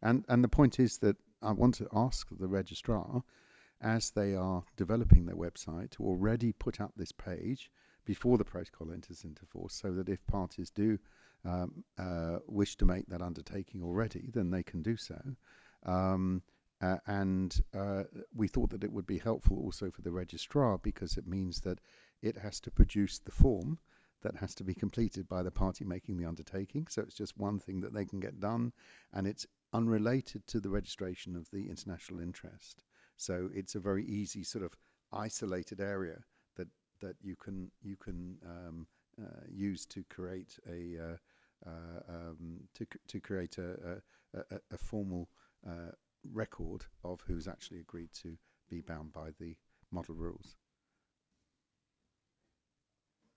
And the point is that I want to ask the registrar, as they are developing their website, to already put up this page before the protocol enters into force, so that if parties do wish to make that undertaking already, then they can do so. Um, and we thought that it would be helpful also for the registrar, because it means that it has to produce the form that has to be completed by the party making the undertaking. So it's just one thing that they can get done, and it's unrelated to the registration of the international interest. So it's a very easy sort of isolated area that use to create to create a formal record of who's actually agreed to be bound by the model rules.